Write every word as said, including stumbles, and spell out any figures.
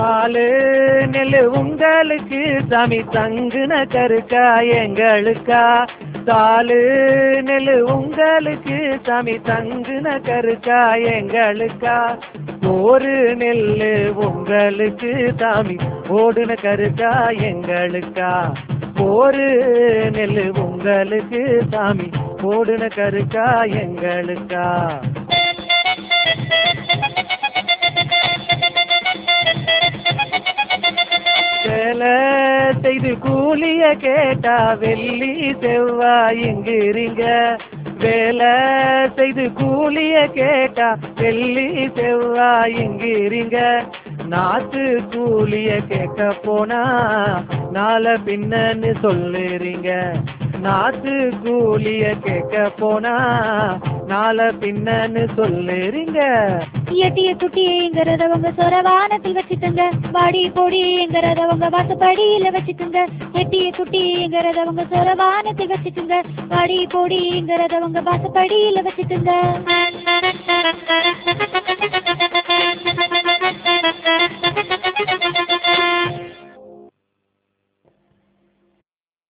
பாலு நெல்லு உங்களுக்கு சாமி தங்குன கருக்கா எங்களுக்கா தாலு நெல்லு உங்களுக்கு சாமி தங்குன கருக்கா எங்களுக்கா ஒரு நெல்லு உங்களுக்கு சாமி ஓடுன கருக்கா எங்களுக்கா ஒரு நெல்லு உங்களுக்கு சாமி ஓடுன கருக்கா எங்களுக்கா வேலை செய்து கூலிய கேட்டா வெள்ளி செவ்வாய் எங்கிறீங்க வேலை செய்து கூலிய கேட்டா வெள்ளி செவ்வாய் எங்கிறீங்க நாத்து கூலிய கேட்க போனா நாள பின்னன்னு சொல்லுறீங்க நாத்து கூலிய கேட்க போனா நாள பின்னன்னு சொல்லுறீங்க எட்டிய குட்டிங்கிறத உங்க சொரவானத்தில் வச்சுக்கோங்க பாடி பொடிங்கிறத உங்க வாசப்படியில வச்சுக்கோங்க எட்டிய குட்டிங்கிறத உங்க சொரவானத்தில் வச்சுக்கோங்க பாடி பொடிங்கிறத உங்க வாசப்படியில வச்சுக்கோங்க